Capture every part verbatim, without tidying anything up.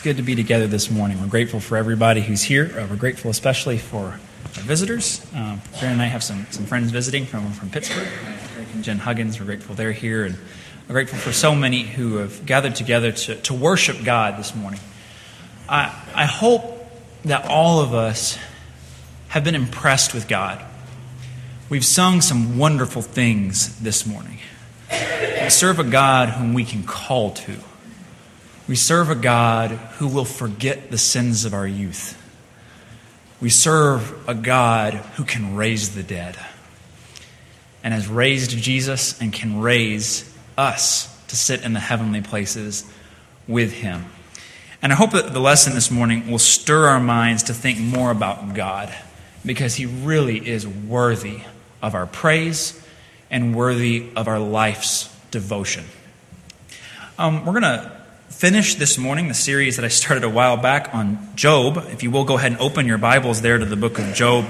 good to be together this morning. We're grateful for everybody who's here. Uh, we're grateful especially for our visitors. Um, Karen and I have some, some friends visiting from, from Pittsburgh. Eric and Jen Huggins, we're grateful they're here. And we're grateful for so many who have gathered together to, to worship God this morning. I, I hope that all of us have been impressed with God. We've sung some wonderful things this morning. We serve a God whom we can call to. We serve a God who will forget the sins of our youth. We serve a God who can raise the dead and has raised Jesus and can raise us to sit in the heavenly places with Him. And I hope that the lesson this morning will stir our minds to think more about God, because He really is worthy of our praise and worthy of our life's devotion. Um, we're going to finish this morning the series that I started a while back on Job. If you will, go ahead and open your Bibles there to the book of Job.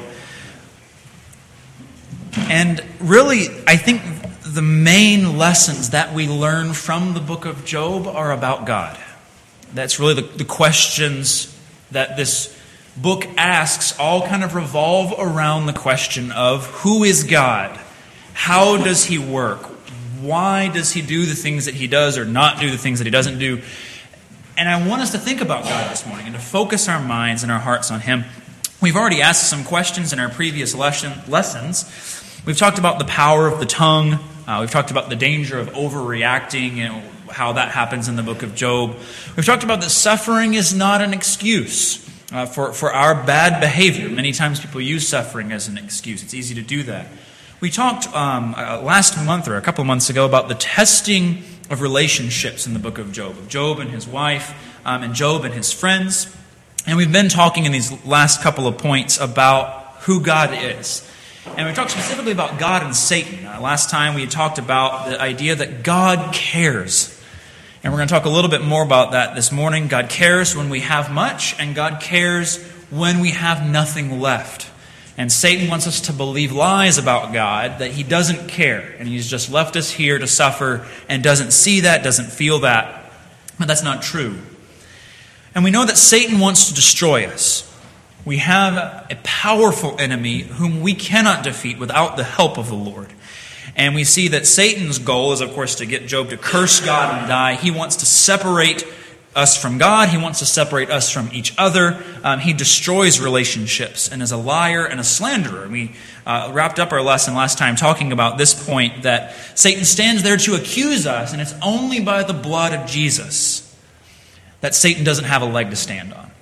And really, I think the main lessons that we learn from the book of Job are about God. That's really the, the questions that this book asks all kind of revolve around the question of who is God? How does He work? Why does He do the things that He does or not do the things that He doesn't do? And I want us to think about God this morning and to focus our minds and our hearts on Him. We've already asked some questions in our previous lesson, lessons. We've talked about the power of the tongue. Uh, we've talked about the danger of overreacting and how that happens in the book of Job. We've talked about that suffering is not an excuse uh, for, for our bad behavior. Many times people use suffering as an excuse. It's easy to do that. We talked um, uh, last month or a couple of months ago about the testing of relationships in the book of Job. Of Job and his wife, um, and Job and his friends. And we've been talking in these last couple of points about who God is. And we talked specifically about God and Satan. Uh, last time we talked about the idea that God cares. And we're going to talk a little bit more about that this morning. God cares when we have much, and God cares when we have nothing left. And Satan wants us to believe lies about God, that He doesn't care, and He's just left us here to suffer and doesn't see that, doesn't feel that. But that's not true. And we know that Satan wants to destroy us. We have a powerful enemy whom we cannot defeat without the help of the Lord. And we see that Satan's goal is, of course, to get Job to curse God and die. He wants to separate us from God. He wants to separate us from each other. Um, he destroys relationships and is a liar and a slanderer. We uh, wrapped up our lesson last time talking about this point, that Satan stands there to accuse us, and it's only by the blood of Jesus that Satan doesn't have a leg to stand on.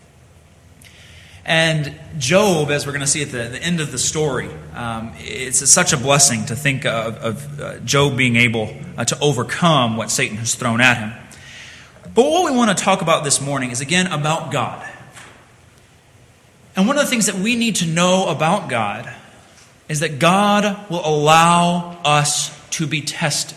And Job, as we're going to see at the, the end of the story, um, it's such a blessing to think of, of uh, Job being able uh, to overcome what Satan has thrown at him. But what we want to talk about this morning is, again, about God. And one of the things that we need to know about God is that God will allow us to be tested.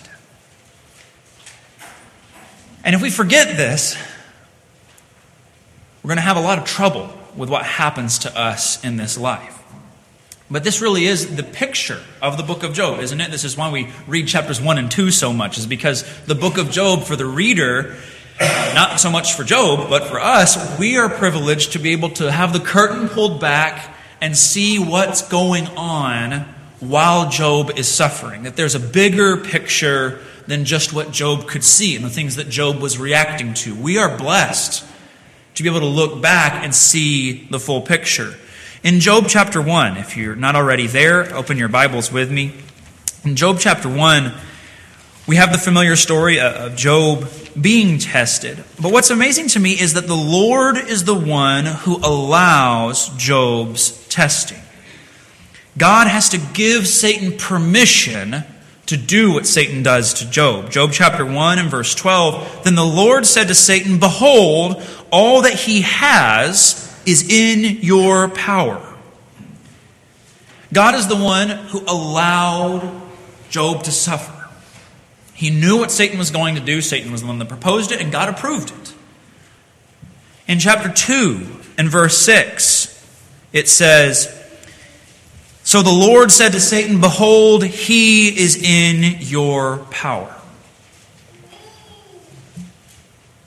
And if we forget this, we're going to have a lot of trouble with what happens to us in this life. But this really is the picture of the book of Job, isn't it? This is why we read chapters one and two so much, is because the book of Job, for the reader, not so much for Job, but for us, we are privileged to be able to have the curtain pulled back and see what's going on while Job is suffering. That there's a bigger picture than just what Job could see and the things that Job was reacting to. We are blessed to be able to look back and see the full picture. In Job chapter one, if you're not already there, open your Bibles with me. In Job chapter one, we have the familiar story of Job being tested. But what's amazing to me is that the Lord is the one who allows Job's testing. God has to give Satan permission to do what Satan does to Job. Job chapter one and verse twelve, "Then the Lord said to Satan, Behold, all that he has is in your power." God is the one who allowed Job to suffer. He knew what Satan was going to do. Satan was the one that proposed it, and God approved it. In chapter two and verse six, it says, "So the Lord said to Satan, Behold, he is in your power."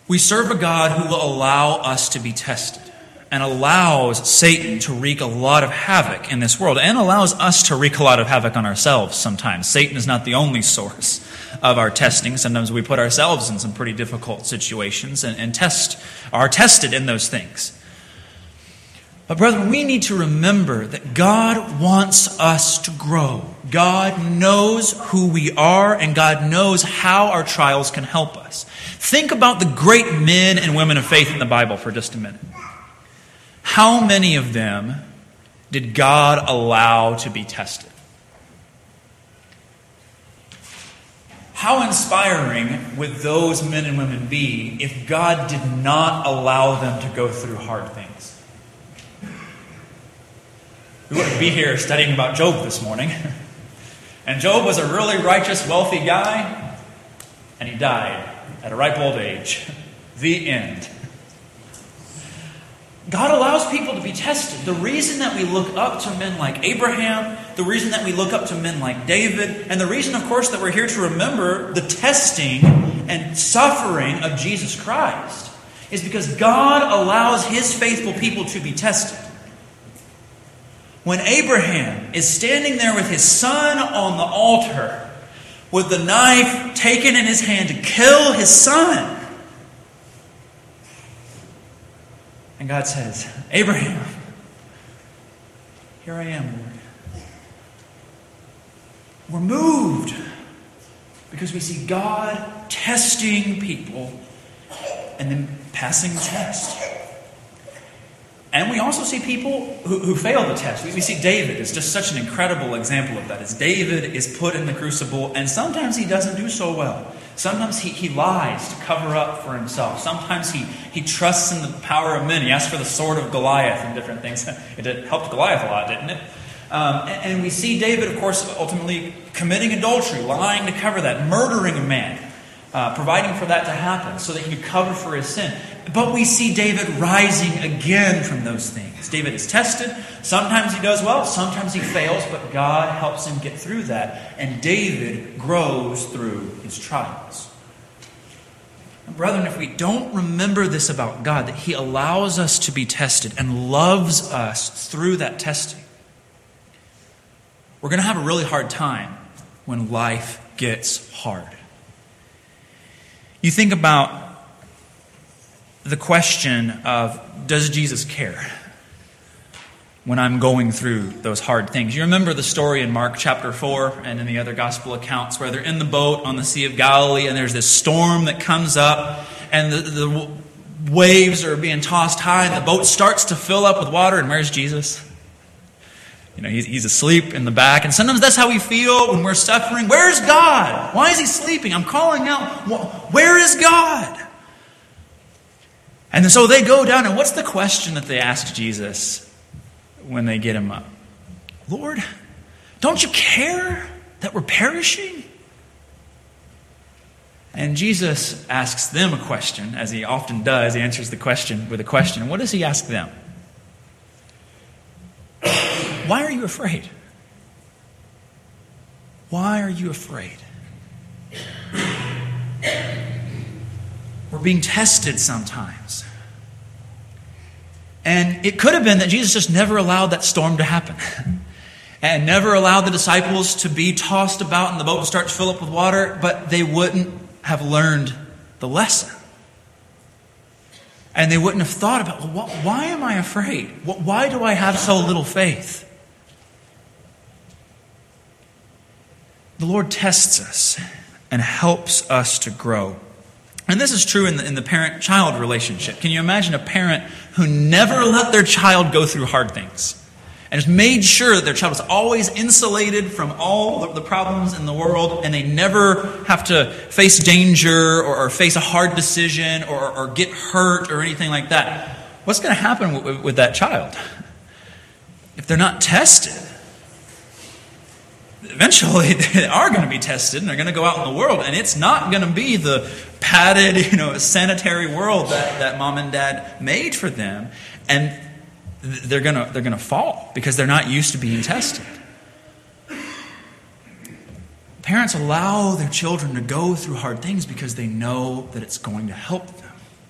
We serve a God who will allow us to be tested and allows Satan to wreak a lot of havoc in this world and allows us to wreak a lot of havoc on ourselves sometimes. Satan is not the only source of our testing. Sometimes we put ourselves in some pretty difficult situations and, and test are tested in those things. But brethren, we need to remember that God wants us to grow. God knows who we are, and God knows how our trials can help us. Think about the great men and women of faith in the Bible for just a minute. How many of them did God allow to be tested? How inspiring would those men and women be if God did not allow them to go through hard things? We wouldn't be here studying about Job this morning. And Job was a really righteous, wealthy guy, and he died at a ripe old age. The end. God allows people to be tested. The reason that we look up to men like Abraham, the reason that we look up to men like David, and the reason, of course, that we're here to remember the testing and suffering of Jesus Christ is because God allows His faithful people to be tested. When Abraham is standing there with his son on the altar, with the knife taken in his hand to kill his son, and God says, Abraham, here I am, Lord. We're moved because we see God testing people and then passing the test. And we also see people who, who fail the test. We, we see David is just such an incredible example of that. As David is put in the crucible, and sometimes he doesn't do so well. Sometimes he, he lies to cover up for himself. Sometimes he, he trusts in the power of men. He asks for the sword of Goliath and different things. It helped Goliath a lot, didn't it? Um, and, and we see David, of course, ultimately committing adultery, lying to cover that, murdering a man, uh, providing for that to happen so that he could cover for his sin. But we see David rising again from those things. David is tested. Sometimes he does well. Sometimes he fails. But God helps him get through that. And David grows through his trials. And brethren, if we don't remember this about God, that He allows us to be tested and loves us through that testing, we're going to have a really hard time when life gets hard. You think about the question of, does Jesus care when I'm going through those hard things? You remember the story in Mark chapter four and in the other gospel accounts where they're in the boat on the Sea of Galilee and there's this storm that comes up and the, the waves are being tossed high and the boat starts to fill up with water, and where's Jesus? You know, he's, he's asleep in the back. And sometimes that's how we feel when we're suffering. Where's God? Why is He sleeping? I'm calling out. Where is God? And so they go down, and what's the question that they ask Jesus when they get Him up? Lord, don't you care that we're perishing? And Jesus asks them a question, as He often does. He answers the question with a question. And what does He ask them? Why are you afraid? Why are you afraid? We're being tested sometimes. And it could have been that Jesus just never allowed that storm to happen. And never allowed the disciples to be tossed about and the boat would start to fill up with water, but they wouldn't have learned the lesson. And they wouldn't have thought about, well, why am I afraid? Why do I have so little faith? The Lord tests us and helps us to grow. And this is true in the, in the parent-child relationship. Can you imagine a parent who never let their child go through hard things and just made sure that their child was always insulated from all the problems in the world and they never have to face danger or, or face a hard decision or, or get hurt or anything like that? What's going to happen with, with that child? If they're not tested, eventually they are going to be tested and they're going to go out in the world, and it's not going to be the padded, you know, sanitary world that, that mom and dad made for them, and they're going to they're going to fall because they're not used to being tested. Parents allow their children to go through hard things because they know that it's going to help them.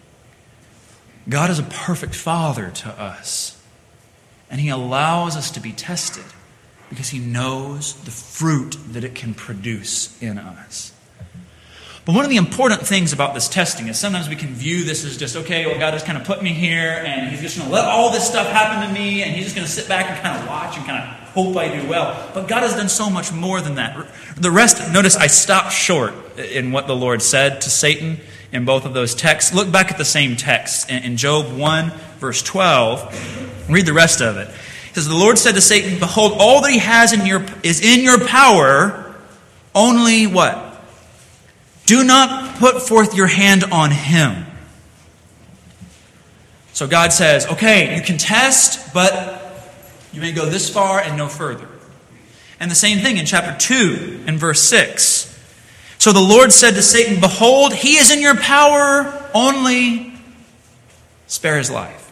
God is a perfect Father to us, and He allows us to be tested because He knows the fruit that it can produce in us. But one of the important things about this testing is sometimes we can view this as just, okay, well, God has kind of put me here, and He's just going to let all this stuff happen to me, and He's just going to sit back and kind of watch and kind of hope I do well. But God has done so much more than that. The rest, notice I stopped short in what the Lord said to Satan in both of those texts. Look back at the same text in Job one, verse twelve. Read the rest of it. It says, the Lord said to Satan, behold, all that he has in your is in your power, only what? Do not put forth your hand on him. So God says, okay, you can test, but you may go this far and no further. And the same thing in chapter two and verse six. So the Lord said to Satan, behold, he is in your power, only spare his life.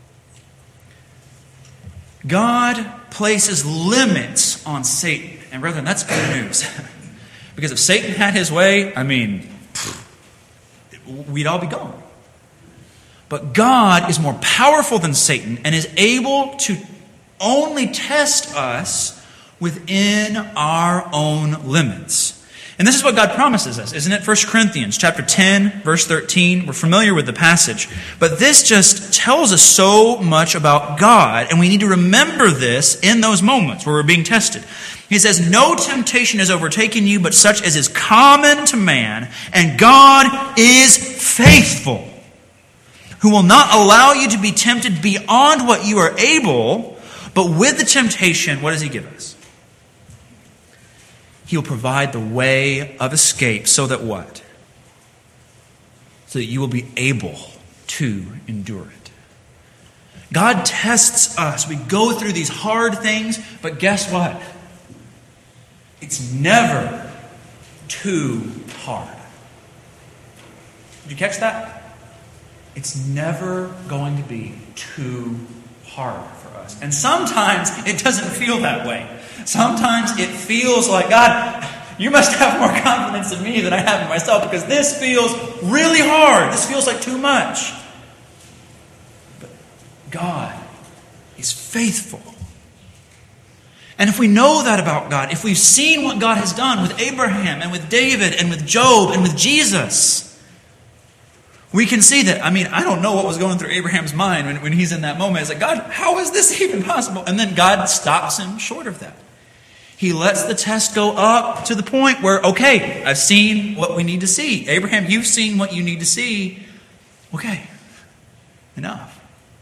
God places limits on Satan. And brethren, that's good news. Because if Satan had his way, I mean, we'd all be gone. But God is more powerful than Satan and is able to only test us within our own limits. And this is what God promises us, isn't it? First Corinthians chapter ten, verse thirteen. We're familiar with the passage. But this just tells us so much about God, and we need to remember this in those moments where we're being tested. He says, no temptation has overtaken you, but such as is common to man, and God is faithful, who will not allow you to be tempted beyond what you are able, but with the temptation, what does He give us? He will provide the way of escape so that what? So that you will be able to endure it. God tests us. We go through these hard things, but guess what? It's never too hard. Did you catch that? It's never going to be too hard for us. And sometimes it doesn't feel that way. Sometimes it feels like, God, you must have more confidence in me than I have in myself because this feels really hard. This feels like too much. But God is faithful. And if we know that about God, if we've seen what God has done with Abraham and with David and with Job and with Jesus, we can see that, I mean, I don't know what was going through Abraham's mind when, when he's in that moment. It's like, God, how is this even possible? And then God stops him short of that. He lets the test go up to the point where, okay, I've seen what we need to see. Abraham, you've seen what you need to see. Okay, enough.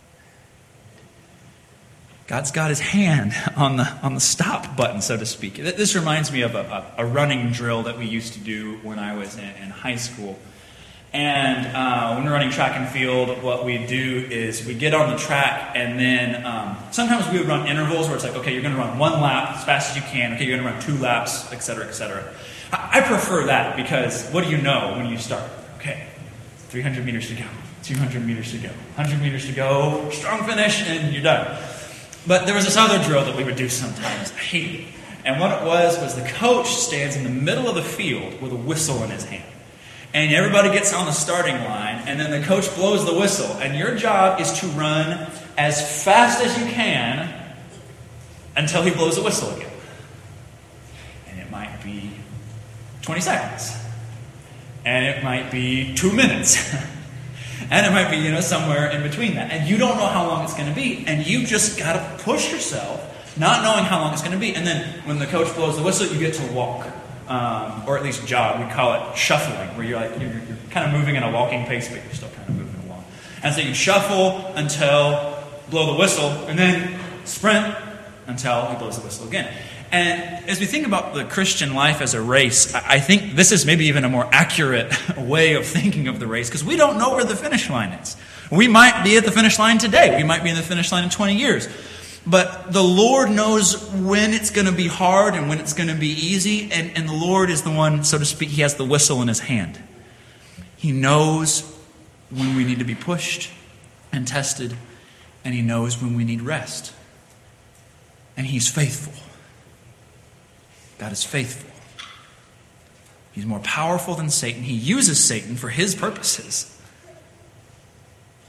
God's got His hand on the on the stop button, so to speak. This reminds me of a, a, a running drill that we used to do when I was in, in high school. And uh, when we're running track and field, what we do is we get on the track, and then um, sometimes we would run intervals where it's like, okay, you're going to run one lap as fast as you can. Okay, you're going to run two laps, et cetera, et cetera. I, I prefer that because what do you know when you start? Okay, three hundred meters to go, two hundred meters to go, one hundred meters to go, strong finish, and you're done. But there was this other drill that we would do sometimes. I hate it. And what it was, was the coach stands in the middle of the field with a whistle in his hand. And everybody gets on the starting line, and then the coach blows the whistle. And your job is to run as fast as you can until he blows the whistle again. And it might be twenty seconds. And it might be two minutes. And it might be, you know, somewhere in between that. And you don't know how long it's going to be. And you just got to push yourself, not knowing how long it's going to be. And then when the coach blows the whistle, you get to walk. Um, or at least jog. We call it shuffling, where you're like you're, you're kind of moving at a walking pace, but you're still kind of moving along. And so you shuffle until blow the whistle, and then sprint until he blows the whistle again. And as we think about the Christian life as a race, I think this is maybe even a more accurate way of thinking of the race, because we don't know where the finish line is. We might be at the finish line today. We might be in the finish line in twenty years. But the Lord knows when it's going to be hard and when it's going to be easy. And, and the Lord is the one, so to speak, He has the whistle in His hand. He knows when we need to be pushed and tested. And He knows when we need rest. And He's faithful. God is faithful. He's more powerful than Satan. He uses Satan for His purposes. But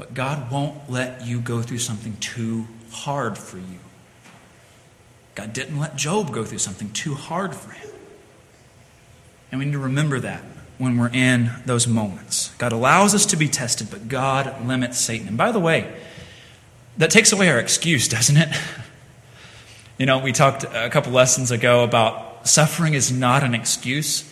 But God won't let you go through something too hard for you. God didn't let Job go through something too hard for him. And we need to remember that when we're in those moments. God allows us to be tested, but God limits Satan. And by the way, that takes away our excuse, doesn't it? You know, we talked a couple lessons ago about suffering is not an excuse.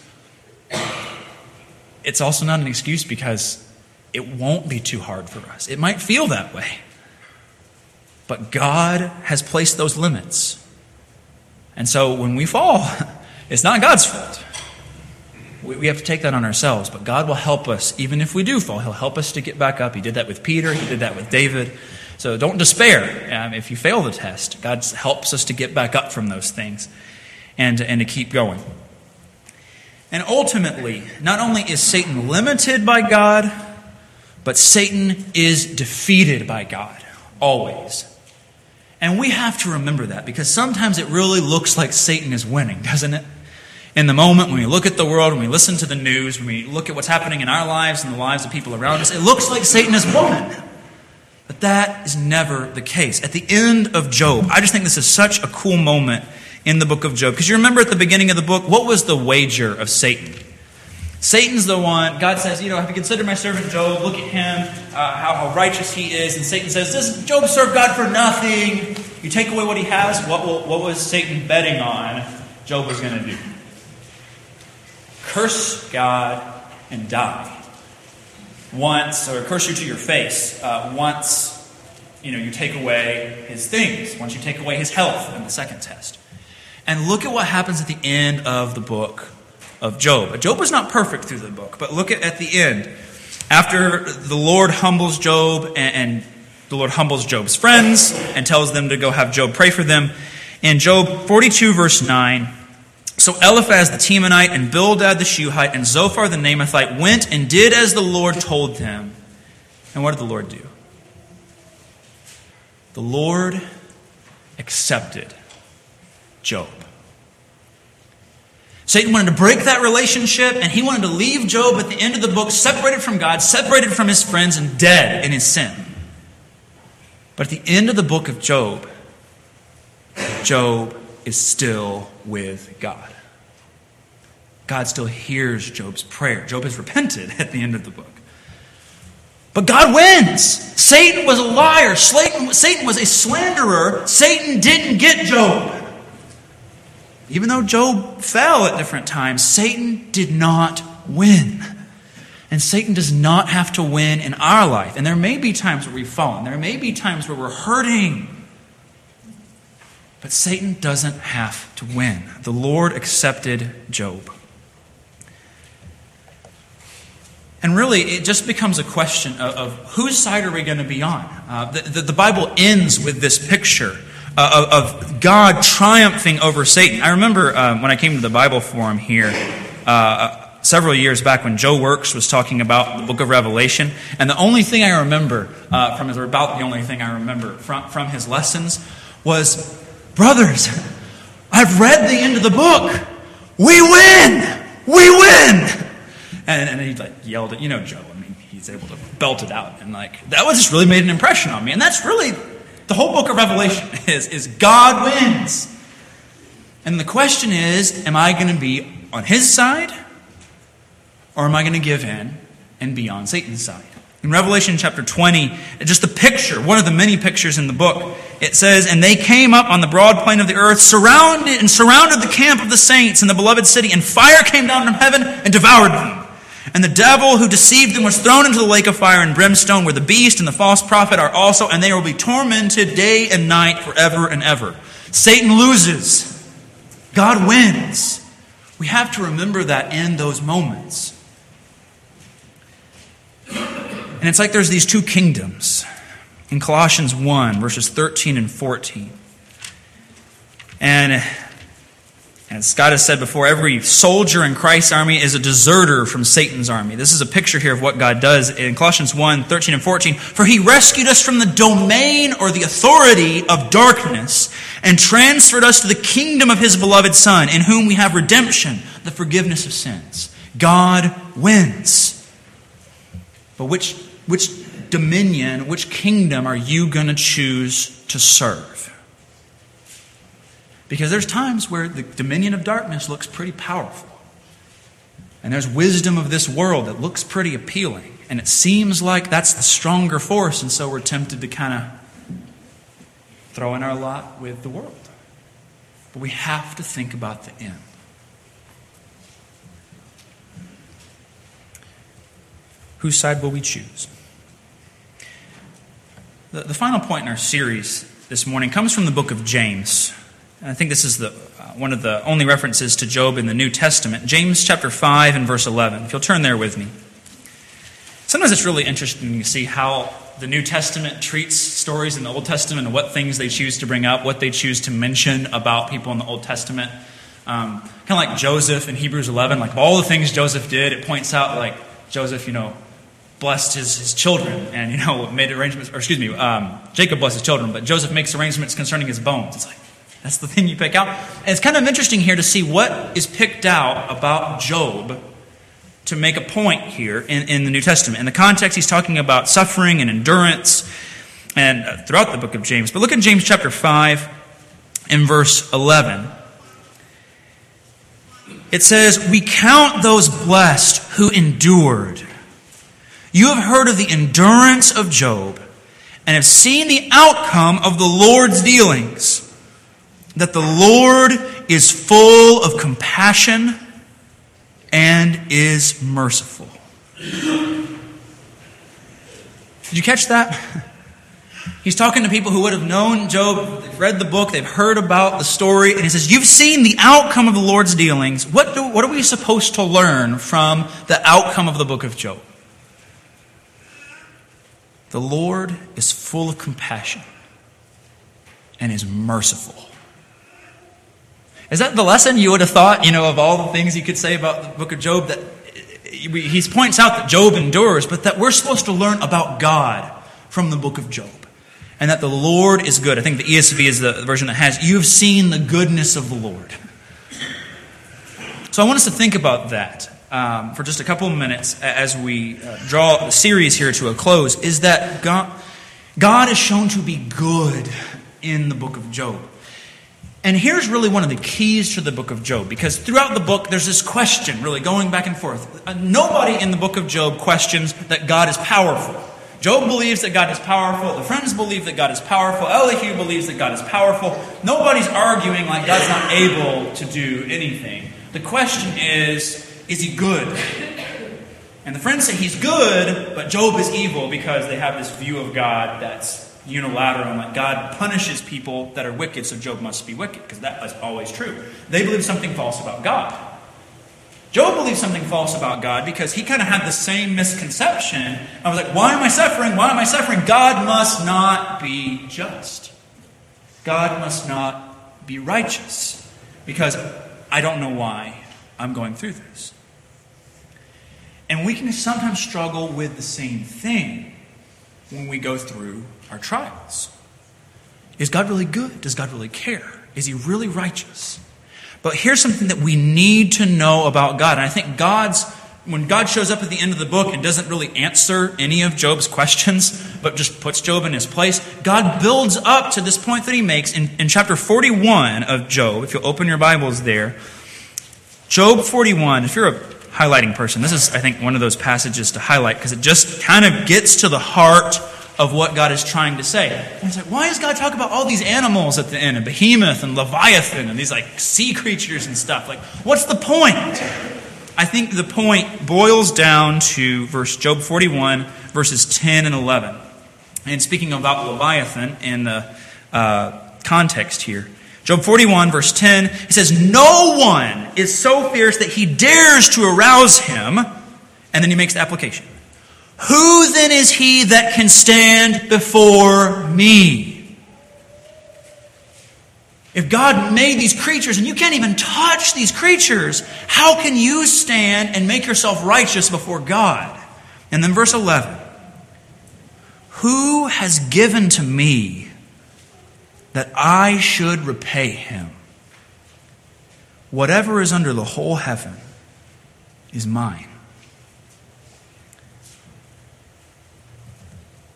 It's also not an excuse because it won't be too hard for us. It might feel that way. But God has placed those limits. And so when we fall, it's not God's fault. We have to take that on ourselves. But God will help us, even if we do fall. He'll help us to get back up. He did that with Peter. He did that with David. So don't despair um, if you fail the test. God helps us to get back up from those things and, and to keep going. And ultimately, not only is Satan limited by God, but Satan is defeated by God, always. And we have to remember that, because sometimes it really looks like Satan is winning, doesn't it? In the moment, when we look at the world, when we listen to the news, when we look at what's happening in our lives and the lives of people around us, it looks like Satan has won. But that is never the case. At the end of Job, I just think this is such a cool moment in the book of Job. Because you remember at the beginning of the book, what was the wager of Satan? Satan's the one, God says, you know, have you considered my servant Job? Look at him, uh, how, how righteous he is. And Satan says, does Job serve God for nothing? You take away what he has, what, will, what was Satan betting on Job was going to do? Curse God and die. Once, or curse you to your face, uh, once, you know, you take away his things. Once you take away his health in the second test. And look at what happens at the end of the book of Job. Job was not perfect through the book, but look at, at the end. After the Lord humbles Job, and, and the Lord humbles Job's friends and tells them to go have Job pray for them. In Job forty-two, verse nine, so Eliphaz the Temanite and Bildad the Shuhite and Zophar the Naamathite went and did as the Lord told them. And what did the Lord do? The Lord accepted Job. Satan wanted to break that relationship, and he wanted to leave Job at the end of the book separated from God, separated from his friends, and dead in his sin. But at the end of the book of Job, Job is still with God. God still hears Job's prayer. Job has repented at the end of the book. But God wins. Satan was a liar. Satan was a slanderer. Satan didn't get Job. Even though Job fell at different times, Satan did not win. And Satan does not have to win in our life. And there may be times where we've fallen. There may be times where we're hurting. But Satan doesn't have to win. The Lord accepted Job. And really, it just becomes a question of, of whose side are we going to be on? Uh, the, the, the Bible ends with this picture uh, of, of God triumphing over Satan. I remember uh, when I came to the Bible Forum here uh, several years back when Joe Works was talking about the book of Revelation. And the only thing I remember uh, from his, or about the only thing I remember from, from his lessons was, brothers, I've read the end of the book. We win! We win! And, and he like yelled at, you know, Joe. I mean, he's able to belt it out. And like, that was just really made an impression on me. And that's really, the whole book of Revelation is, is God wins. And the question is, am I going to be on his side? Or am I going to give in and be on Satan's side? In Revelation chapter twenty, just the picture, one of the many pictures in the book, it says, and they came up on the broad plain of the earth, surrounded and surrounded the camp of the saints in the beloved city, and fire came down from heaven and devoured them. And the devil who deceived them was thrown into the lake of fire and brimstone, where the beast and the false prophet are also, and they will be tormented day and night forever and ever. Satan loses. God wins. We have to remember that in those moments. And it's like there's these two kingdoms. In Colossians one, verses thirteen and fourteen. And as Scott has said before, every soldier in Christ's army is a deserter from Satan's army. This is a picture here of what God does in Colossians one, thirteen and fourteen. For he rescued us from the domain or the authority of darkness and transferred us to the kingdom of his beloved Son, in whom we have redemption, the forgiveness of sins. God wins. But which, which dominion, which kingdom are you going to choose to serve? Because there's times where the dominion of darkness looks pretty powerful. And there's wisdom of this world that looks pretty appealing. And it seems like that's the stronger force, and so we're tempted to kind of throw in our lot with the world. But we have to think about the end. Whose side will we choose? The, the final point in our series this morning comes from the book of James. And I think this is the uh, one of the only references to Job in the New Testament. James chapter five and verse eleven. If you'll turn there with me. Sometimes it's really interesting to see how the New Testament treats stories in the Old Testament and what things they choose to bring up, what they choose to mention about people in the Old Testament. Um, kind of like Joseph in Hebrews eleven, like all the things Joseph did, it points out like Joseph, you know, blessed his, his children and, you know, made arrangements, or excuse me, um, Jacob blessed his children, but Joseph makes arrangements concerning his bones. It's like, that's the thing you pick out. And it's kind of interesting here to see what is picked out about Job to make a point here in, in the New Testament. In the context, he's talking about suffering and endurance and uh, throughout the book of James. But look at James chapter five and verse eleven. It says, "We count those blessed who endured. You have heard of the endurance of Job and have seen the outcome of the Lord's dealings, that the Lord is full of compassion and is merciful." Did you catch that? He's talking to people who would have known Job, they've read the book, they've heard about the story, and he says, you've seen the outcome of the Lord's dealings. What, do, what are we supposed to learn from the outcome of the book of Job? The Lord is full of compassion and is merciful. Is that the lesson you would have thought, you know, of all the things you could say about the book of Job? That he points out that Job endures, but that we're supposed to learn about God from the book of Job. And that the Lord is good. I think the E S V is the version that has, you've seen the goodness of the Lord. So I want us to think about that um, for just a couple of minutes as we uh, draw the series here to a close, is that God, God is shown to be good in the book of Job. And here's really one of the keys to the book of Job, because throughout the book there's this question really going back and forth. Uh, nobody in the book of Job questions that God is powerful. Job believes that God is powerful. The friends believe that God is powerful. Elihu believes that God is powerful. Nobody's arguing like God's not able to do anything. The question is, is he good? And the friends say he's good, but Job is evil because they have this view of God that's unilateral and that God punishes people that are wicked, so Job must be wicked, because that is always true. They believe something false about God. Job believes something false about God because he kind of had the same misconception. I was like, why am I suffering? Why am I suffering? God must not be just. God must not be righteous, because I don't know why I'm going through this. And we can sometimes struggle with the same thing when we go through our trials. Is God really good? Does God really care? Is he really righteous? But here's something that we need to know about God. And I think God's, when God shows up at the end of the book and doesn't really answer any of Job's questions, but just puts Job in his place, God builds up to this point that he makes in, in chapter forty-one of Job. If you'll open your Bibles there. Job forty-one, if you're a highlighting person, this is, I think, one of those passages to highlight, because it just kind of gets to the heart of what God is trying to say. And it's like, why does God talk about all these animals at the end, and Behemoth and Leviathan and these like sea creatures and stuff? Like, what's the point? I think the point boils down to verse Job forty-one, verses ten and eleven. And speaking about Leviathan in the uh, context here, Job forty-one, verse ten, it says, no one is so fierce that he dares to arouse him. And then he makes the application. Who then is he that can stand before me? If God made these creatures and you can't even touch these creatures, how can you stand and make yourself righteous before God? And then verse eleven. Who has given to me that I should repay him? Whatever is under the whole heaven is mine.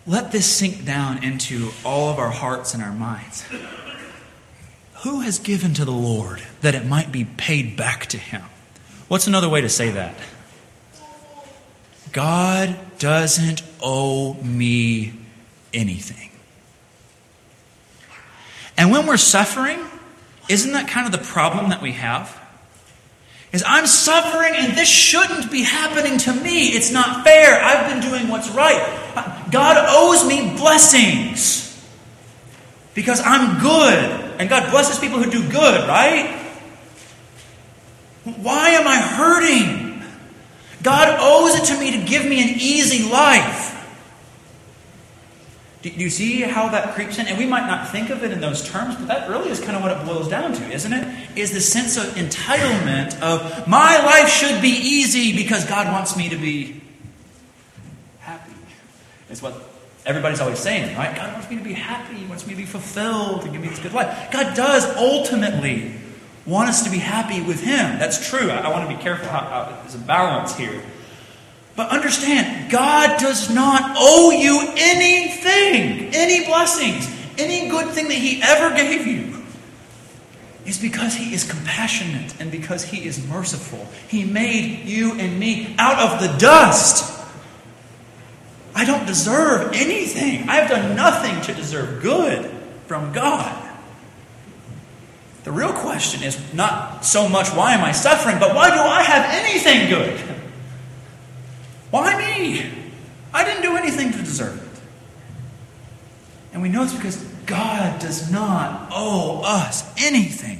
let this sink down into all of our hearts and our minds. Who has given to the Lord that it might be paid back to him? What's another way to say that? God doesn't owe me anything. And when we're suffering, isn't that kind of the problem that we have? Is I'm suffering and this shouldn't be happening to me. It's not fair. I've been doing what's right. God owes me blessings because I'm good. And God blesses people who do good, right? Why am I hurting? God owes it to me to give me an easy life. Do you see how that creeps in? And we might not think of it in those terms, but that really is kind of what it boils down to, isn't it? Is the sense of entitlement of my life should be easy because God wants me to be happy. It's what everybody's always saying, right? God wants me to be happy. He wants me to be fulfilled and give me this good life. God does ultimately want us to be happy with Him. That's true. I, I want to be careful how, how there's a balance here. But understand, God does not owe you anything, any blessings, any good thing that He ever gave you. It's because He is compassionate and because He is merciful. He made you and me out of the dust. I don't deserve anything. I have done nothing to deserve good from God. The real question is not so much why am I suffering, but why do I have anything good? Why me? I didn't do anything to deserve it. And we know it's because God does not owe us anything.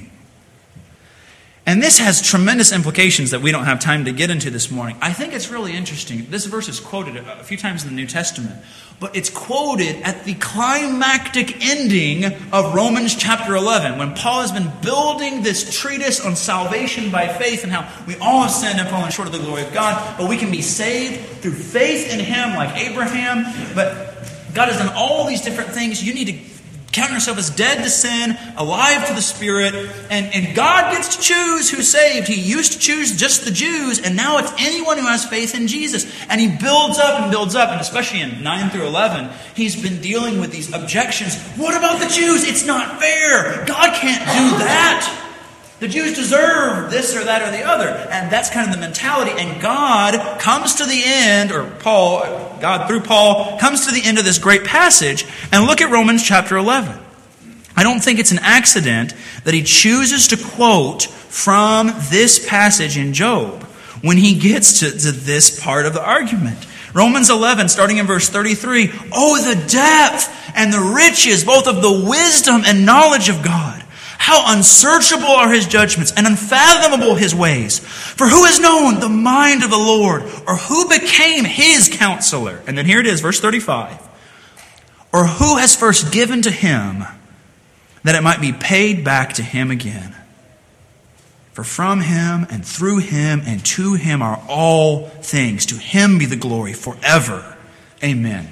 And this has tremendous implications that we don't have time to get into this morning. I think it's really interesting. This verse is quoted a few times in the New Testament, but it's quoted at the climactic ending of Romans chapter eleven, when Paul has been building this treatise on salvation by faith and how we all have sinned and fallen short of the glory of God, but we can be saved through faith in Him like Abraham. But God has done all these different things. You need to count yourself as dead to sin, alive to the Spirit, and, and God gets to choose who's saved. He used to choose just the Jews, and now it's anyone who has faith in Jesus. And He builds up and builds up, and especially in nine through eleven, He's been dealing with these objections. What about the Jews? It's not fair. God can't do that. The Jews deserve this or that or the other. And that's kind of the mentality. And God comes to the end, or Paul, God through Paul, comes to the end of this great passage. And look at Romans chapter eleven. I don't think it's an accident that he chooses to quote from this passage in Job when he gets to, to this part of the argument. Romans eleven, starting in verse thirty-three. Oh, the depth and the riches, both of the wisdom and knowledge of God. How unsearchable are His judgments and unfathomable His ways. For who has known the mind of the Lord, or who became His counselor? And then here it is, verse thirty-five. Or who has first given to Him that it might be paid back to Him again? For from Him and through Him and to Him are all things. To Him be the glory forever. Amen.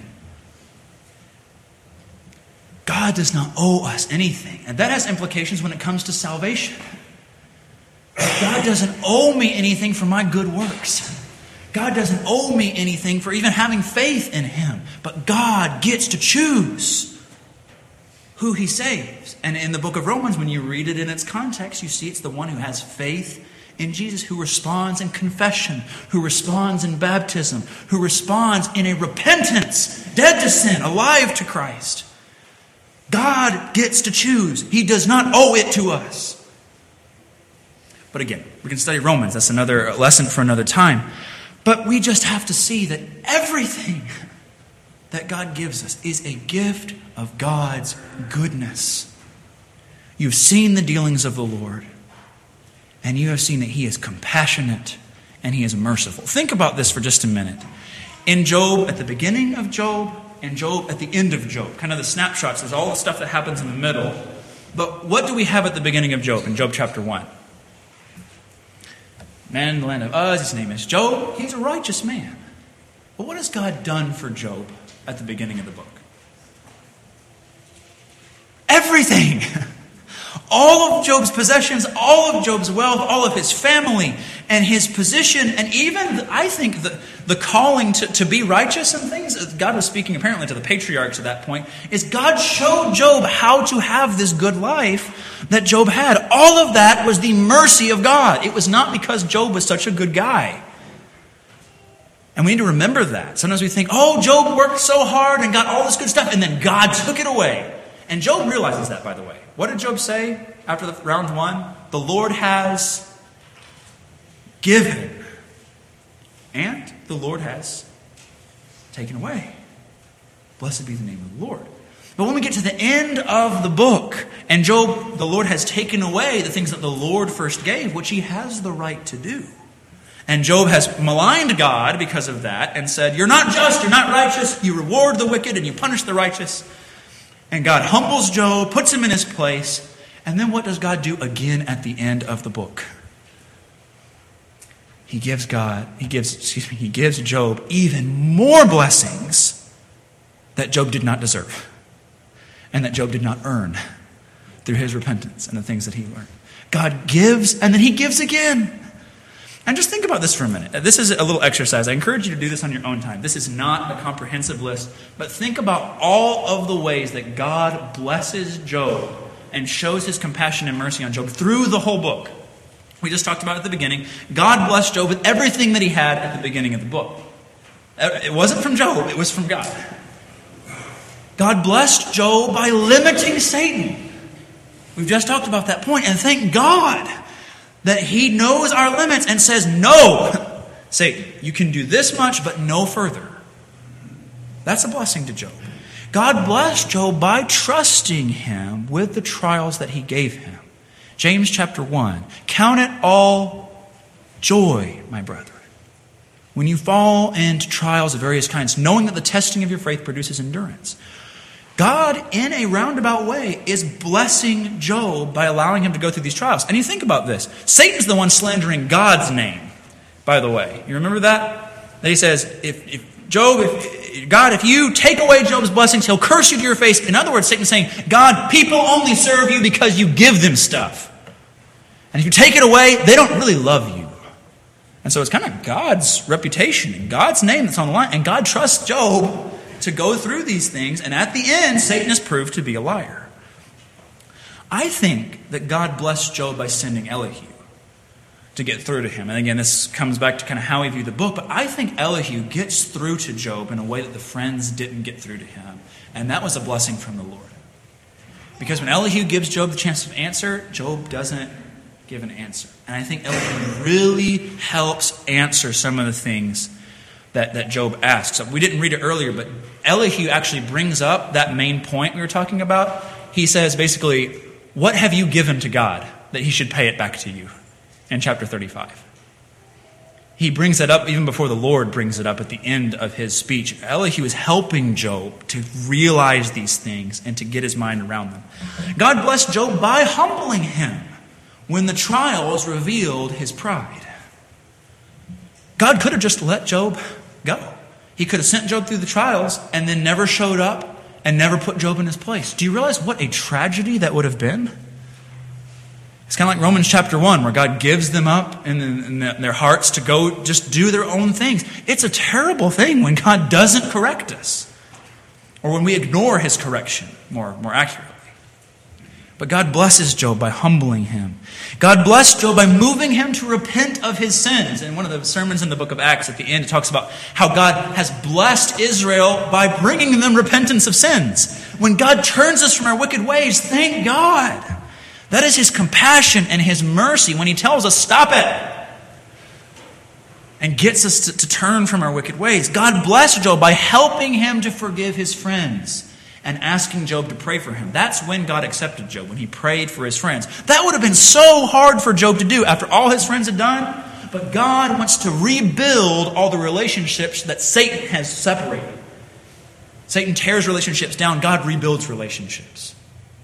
God does not owe us anything. And that has implications when it comes to salvation. God doesn't owe me anything for my good works. God doesn't owe me anything for even having faith in Him. But God gets to choose who He saves. And in the book of Romans, when you read it in its context, you see it's the one who has faith in Jesus, who responds in confession, who responds in baptism, who responds in a repentance, dead to sin, alive to Christ. God gets to choose. He does not owe it to us. But again, we can study Romans. That's another lesson for another time. But we just have to see that everything that God gives us is a gift of God's goodness. You've seen the dealings of the Lord, and you have seen that He is compassionate and He is merciful. Think about this for just a minute. In Job, at the beginning of Job, and Job at the end of Job, kind of the snapshots. There's all the stuff that happens in the middle. But what do we have at the beginning of Job, in Job chapter one? Man in the land of Uz, his name is Job. He's a righteous man. But what has God done for Job at the beginning of the book? Everything. All of Job's possessions, all of Job's wealth, all of his family. and his position, and even, the, I think, the, the calling to, to be righteous and things, God was speaking apparently to the patriarchs at that point, is God showed Job how to have this good life that Job had. All of that was the mercy of God. It was not because Job was such a good guy. And we need to remember that. Sometimes we think, oh, Job worked so hard and got all this good stuff, and then God took it away. And Job realizes that, by the way. What did Job say after the round one? The Lord has given, and the Lord has taken away. Blessed be the name of the Lord. But when we get to the end of the book, and Job, the Lord has taken away the things that the Lord first gave, which he has the right to do. And Job has maligned God because of that and said, you're not just, you're not righteous, you reward the wicked and you punish the righteous. And God humbles Job, puts him in his place. And then what does God do again at the end of the book? He gives God, he gives, excuse me, he gives Job even more blessings that Job did not deserve. And that Job did not earn through his repentance and the things that he learned. God gives, and then he gives again. And just think about this for a minute. This is a little exercise. I encourage you to do this on your own time. This is not a comprehensive list, but think about all of the ways that God blesses Job and shows his compassion and mercy on Job through the whole book. We just talked about it at the beginning. God blessed Job with everything that he had at the beginning of the book. It wasn't from Job, it was from God. God blessed Job by limiting Satan. We've just talked about that point, and thank God that he knows our limits and says, no, Satan, you can do this much, but no further. That's a blessing to Job. God blessed Job by trusting him with the trials that he gave him. James chapter one, count it all joy, my brethren, when you fall into trials of various kinds, knowing that the testing of your faith produces endurance. God, in a roundabout way, is blessing Job by allowing him to go through these trials. And you think about this. Satan's the one slandering God's name, by the way. You remember that? That he says, if, if Job, if, God, if you take away Job's blessings, he'll curse you to your face. In other words, Satan's saying, God, people only serve you because you give them stuff. And if you take it away, they don't really love you. And so it's kind of God's reputation and God's name that's on the line. And God trusts Job to go through these things, and at the end, Satan is proved to be a liar. I think that God blessed Job by sending Elihu to get through to him. And again, this comes back to kind of how we view the book, but I think Elihu gets through to Job in a way that the friends didn't get through to him. And that was a blessing from the Lord. Because when Elihu gives Job the chance to answer, Job doesn't give an answer. And I think Elihu really helps answer some of the things That, that Job asks. We didn't read it earlier, but Elihu actually brings up that main point we were talking about. He says basically, what have you given to God that he should pay it back to you? In chapter thirty-five. He brings that up even before the Lord brings it up at the end of his speech. Elihu is helping Job to realize these things and to get his mind around them. God blessed Job by humbling him when the trials revealed his pride. God could have just let Job go. He could have sent Job through the trials and then never showed up and never put Job in his place. Do you realize what a tragedy that would have been? It's kind of like Romans chapter one, where God gives them up in, in their hearts to go just do their own things. It's a terrible thing when God doesn't correct us, or when we ignore his correction, more, more accurately. But God blesses Job by humbling him. God blessed Job by moving him to repent of his sins. In one of the sermons in the book of Acts at the end, it talks about how God has blessed Israel by bringing them repentance of sins. When God turns us from our wicked ways, thank God. That is his compassion and his mercy when he tells us, stop it, and gets us to, to turn from our wicked ways. God blessed Job by helping him to forgive his friends and asking Job to pray for him. That's when God accepted Job, when he prayed for his friends. That would have been so hard for Job to do after all his friends had done. But God wants to rebuild all the relationships that Satan has separated. Satan tears relationships down. God rebuilds relationships.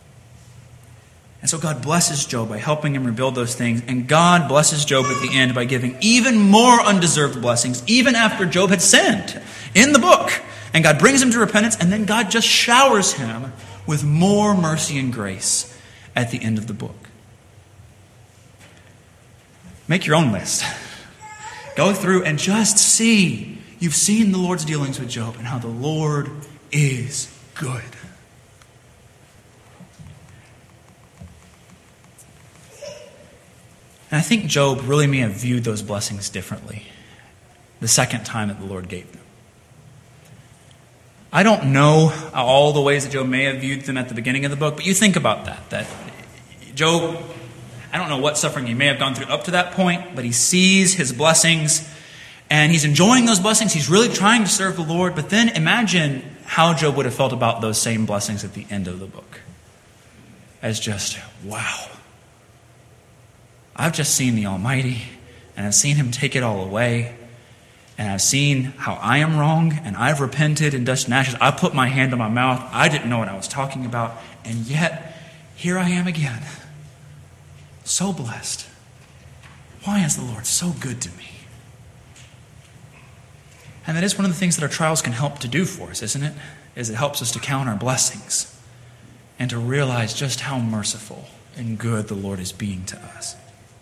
And so God blesses Job by helping him rebuild those things. And God blesses Job at the end by giving even more undeserved blessings, even after Job had sinned in the book. And God brings him to repentance, and then God just showers him with more mercy and grace at the end of the book. Make your own list. Go through and just see. You've seen the Lord's dealings with Job and how the Lord is good. And I think Job really may have viewed those blessings differently the second time that the Lord gave them. I don't know all the ways that Job may have viewed them at the beginning of the book, but you think about that. That Job, I don't know what suffering he may have gone through up to that point, but he sees his blessings and he's enjoying those blessings. He's really trying to serve the Lord. But then imagine how Job would have felt about those same blessings at the end of the book. As just, wow. I've just seen the Almighty, and I've seen Him take it all away, and I've seen how I am wrong, and I've repented in dust and ashes. I put my hand on my mouth. I didn't know what I was talking about, and yet here I am again. So blessed. Why is the Lord so good to me? And that is one of the things that our trials can help to do for us, isn't it? Is it helps us to count our blessings and to realize just how merciful and good the Lord is being to us.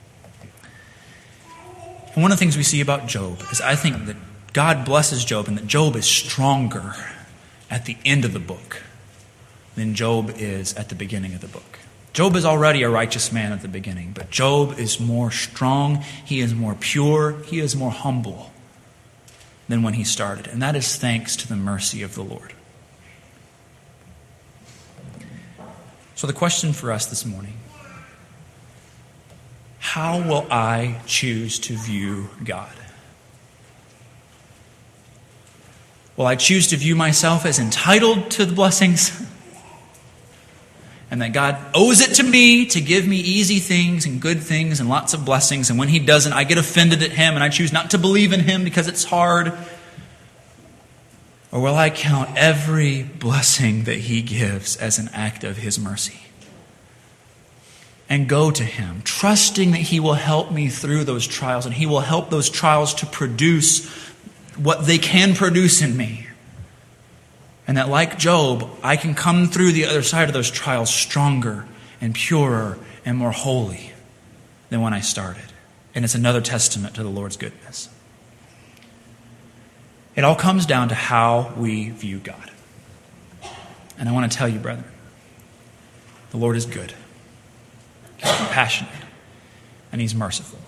And one of the things we see about Job is I think that God blesses Job and that Job is stronger at the end of the book than Job is at the beginning of the book. Job is already a righteous man at the beginning, but Job is more strong, he is more pure, he is more humble than when he started. And that is thanks to the mercy of the Lord. So the question for us this morning, how will I choose to view God? Will I choose to view myself as entitled to the blessings? And that God owes it to me to give me easy things and good things and lots of blessings. And when He doesn't, I get offended at Him and I choose not to believe in Him because it's hard. Or will I count every blessing that He gives as an act of His mercy? And go to Him, trusting that He will help me through those trials and He will help those trials to produce what they can produce in me. And that like Job, I can come through the other side of those trials stronger and purer and more holy than when I started. And it's another testament to the Lord's goodness. It all comes down to how we view God. And I want to tell you, brethren, the Lord is good. He's compassionate. And He's merciful.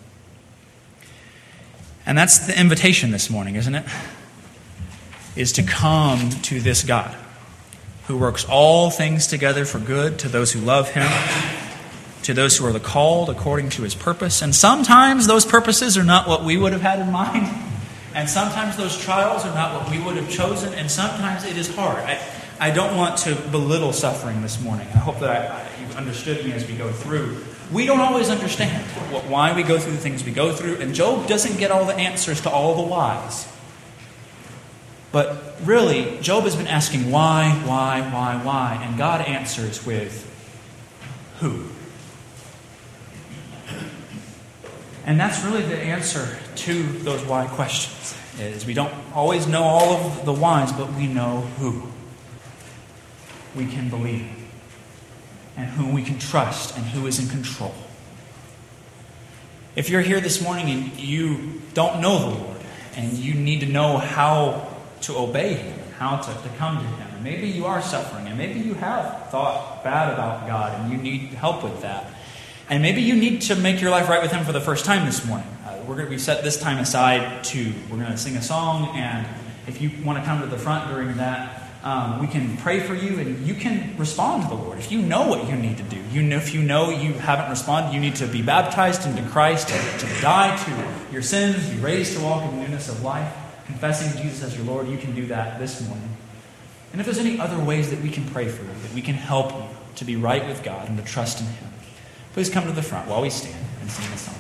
And that's the invitation this morning, isn't it? Is to come to this God who works all things together for good to those who love Him, to those who are the called according to His purpose. And sometimes those purposes are not what we would have had in mind. And sometimes those trials are not what we would have chosen. And sometimes it is hard. I, I don't want to belittle suffering this morning. I hope that I, I, you've understood me as we go through. We don't always understand what, why we go through the things we go through. And Job doesn't get all the answers to all the whys. But really, Job has been asking why, why, why, why. And God answers with who. And that's really the answer to those why questions. Is we don't always know all of the whys, but we know who we can believe in, and whom we can trust, and who is in control. If you're here this morning and you don't know the Lord, and you need to know how to obey Him, how to, to come to Him. And maybe you are suffering, and maybe you have thought bad about God, and you need help with that. And maybe you need to make your life right with Him for the first time this morning. Uh, we're going to we set this time aside to, we're going to sing a song, and if you want to come to the front during that, um, we can pray for you, and you can respond to the Lord. If you know what you need to do, you know, if you know you haven't responded, you need to be baptized into Christ, to, to die to your sins, be raised to walk in the newness of life, confessing Jesus as your Lord, you can do that this morning. And if there's any other ways that we can pray for you, that we can help you to be right with God and to trust in Him, please come to the front while we stand and sing this song.